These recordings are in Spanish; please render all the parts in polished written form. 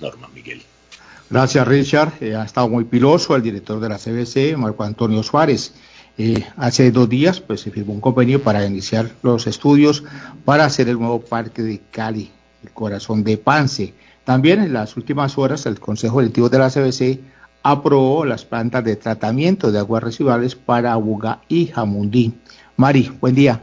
normas, Miguel. Gracias, Richard. Ha estado muy piloso el director de la CBC, Marco Antonio Suárez. Hace 2 días pues se firmó un convenio para iniciar los estudios para hacer el nuevo parque de Cali, el corazón de Pance. También en las últimas horas el Consejo Directivo de la CBC aprobó las plantas de tratamiento de aguas residuales para Buga y Jamundí. Mari, buen día.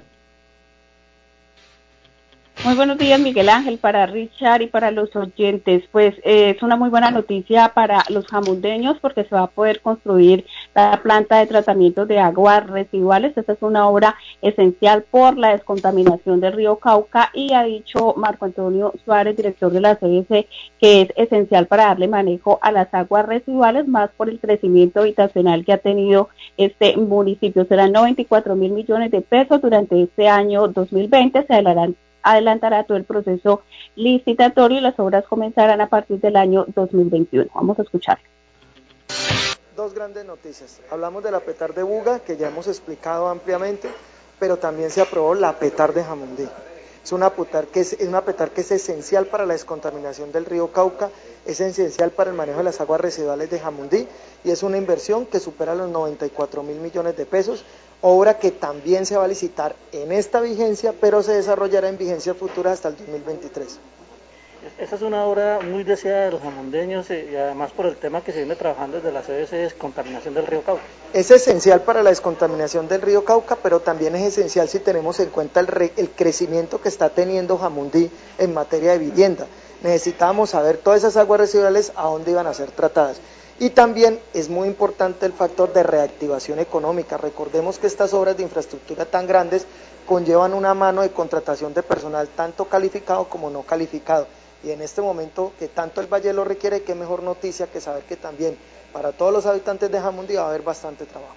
Muy buenos días, Miguel Ángel, para Richard y para los oyentes. Pues es una muy buena noticia para los jamundeños porque se va a poder construir la planta de tratamiento de aguas residuales. Esta es una obra esencial por la descontaminación del río Cauca y ha dicho Marco Antonio Suárez, director de la CBC, que es esencial para darle manejo a las aguas residuales, más por el crecimiento habitacional que ha tenido este municipio. Serán 94.000 millones de pesos durante este año 2020. Se adelantará todo el proceso licitatorio y las obras comenzarán a partir del año 2021. Vamos a escuchar. Dos grandes noticias. Hablamos de la PETAR de Buga, que ya hemos explicado ampliamente, pero también se aprobó la PETAR de Jamundí. Es una PETAR que es esencial para la descontaminación del río Cauca, es esencial para el manejo de las aguas residuales de Jamundí y es una inversión que supera los 94.000 millones de pesos, obra que también se va a licitar en esta vigencia, pero se desarrollará en vigencia futura hasta el 2023. Esta es una obra muy deseada de los jamundeños y además por el tema que se viene trabajando desde la CBC de descontaminación del río Cauca. Es esencial para la descontaminación del río Cauca, pero también es esencial si tenemos en cuenta el crecimiento que está teniendo Jamundí en materia de vivienda. Necesitábamos saber todas esas aguas residuales a dónde iban a ser tratadas. Y también es muy importante el factor de reactivación económica. Recordemos que estas obras de infraestructura tan grandes conllevan una mano de contratación de personal tanto calificado como no calificado. Y en este momento que tanto el Valle lo requiere, qué mejor noticia que saber que también para todos los habitantes de Jamundí va a haber bastante trabajo.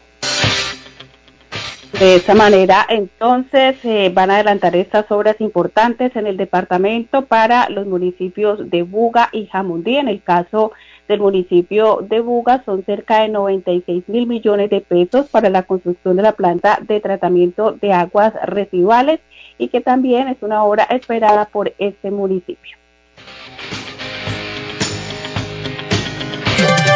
De esta manera, entonces, van a adelantar estas obras importantes en el departamento para los municipios de Buga y Jamundí. En el caso del municipio de Buga, son cerca de 96.000 millones de pesos para la construcción de la planta de tratamiento de aguas residuales y que también es una obra esperada por este municipio.